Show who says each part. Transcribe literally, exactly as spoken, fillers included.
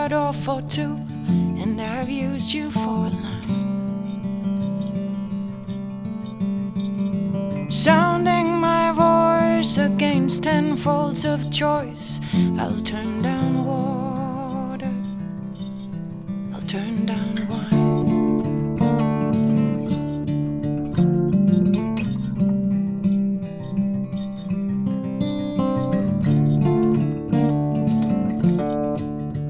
Speaker 1: heart or for two, and I've used you for a line. Sounding my voice against ten folds of choice, I'll turn down water, I'll turn down water.